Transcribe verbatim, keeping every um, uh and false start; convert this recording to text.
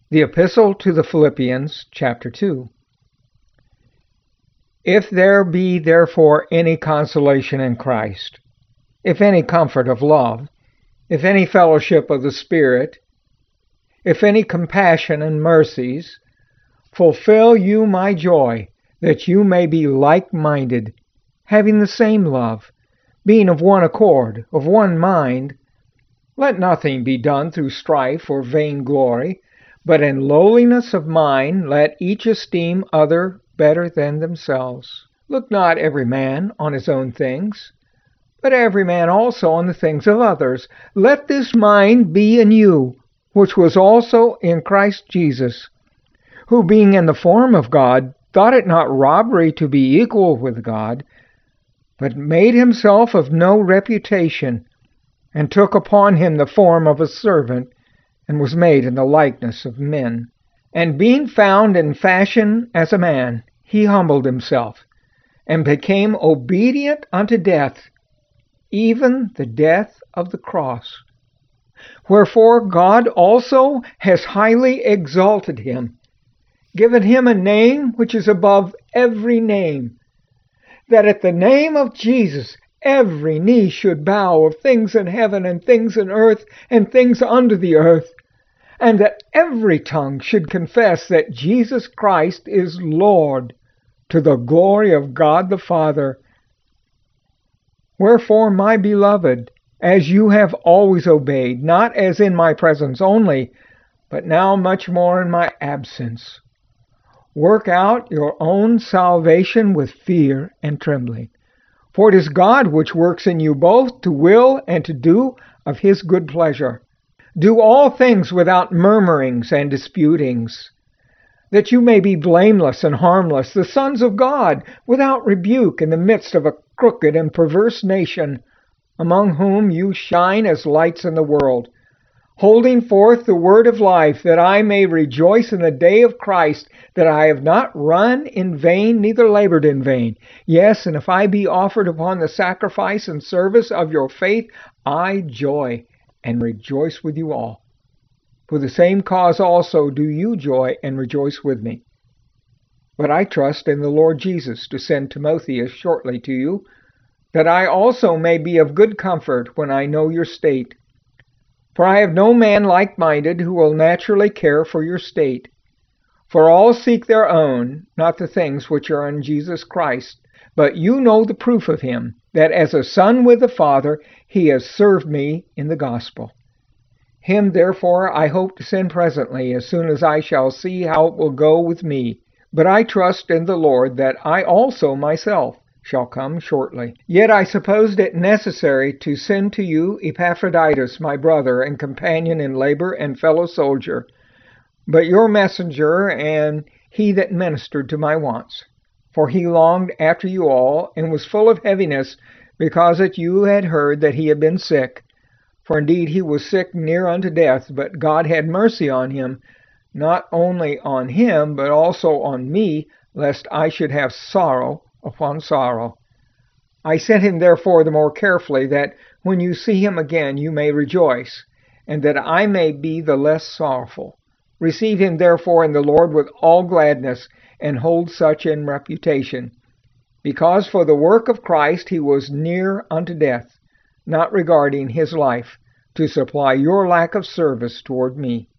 The Epistle to the Philippians, chapter two. If there be therefore any consolation in Christ, if any comfort of love, if any fellowship of the Spirit, if any compassion and mercies, fulfill you my joy, that you may be like-minded, having the same love, being of one accord, of one mind. Let nothing be done through strife or vainglory, but in lowliness of mind let each esteem other better than themselves. Look not every man on his own things, but every man also on the things of others. Let this mind be in you, which was also in Christ Jesus, who being in the form of God, thought it not robbery to be equal with God, but made himself of no reputation, and took upon him the form of a servant, and was made in the likeness of men. And being found in fashion as a man, he humbled himself, and became obedient unto death, even the death of the cross. Wherefore God also has highly exalted him, given him a name which is above every name, that at the name of Jesus every knee should bow, of things in heaven and things in earth and things under the earth, and that every tongue should confess that Jesus Christ is Lord, to the glory of God the Father. Wherefore, my beloved, as you have always obeyed, not as in my presence only, but now much more in my absence, work out your own salvation with fear and trembling. For it is God which works in you both to will and to do of his good pleasure. Do all things without murmurings and disputings, that you may be blameless and harmless, the sons of God, without rebuke, in the midst of a crooked and perverse nation, among whom you shine as lights in the world, holding forth the word of life, that I may rejoice in the day of Christ, that I have not run in vain, neither labored in vain. Yes, and if I be offered upon the sacrifice and service of your faith, I joy and rejoice with you all. For the same cause also do you joy and rejoice with me. But I trust in the Lord Jesus to send Timotheus shortly to you, that I also may be of good comfort when I know your state. For I have no man like-minded who will naturally care for your state. For all seek their own, not the things which are in Jesus Christ. But you know the proof of him, that as a son with the Father, he has served me in the gospel. Him therefore I hope to send presently, as soon as I shall see how it will go with me. But I trust in the Lord that I also myself shall come shortly. Yet I supposed it necessary to send to you Epaphroditus, my brother and companion in labor and fellow soldier, but your messenger and he that ministered to my wants. For he longed after you all, and was full of heaviness, because that you had heard that he had been sick. For indeed he was sick near unto death, but God had mercy on him, not only on him, but also on me, lest I should have sorrow upon sorrow. I sent him therefore the more carefully, that when you see him again you may rejoice, and that I may be the less sorrowful. Receive him therefore in the Lord with all gladness, and hold such in reputation, because for the work of Christ he was near unto death, not regarding his life, to supply your lack of service toward me.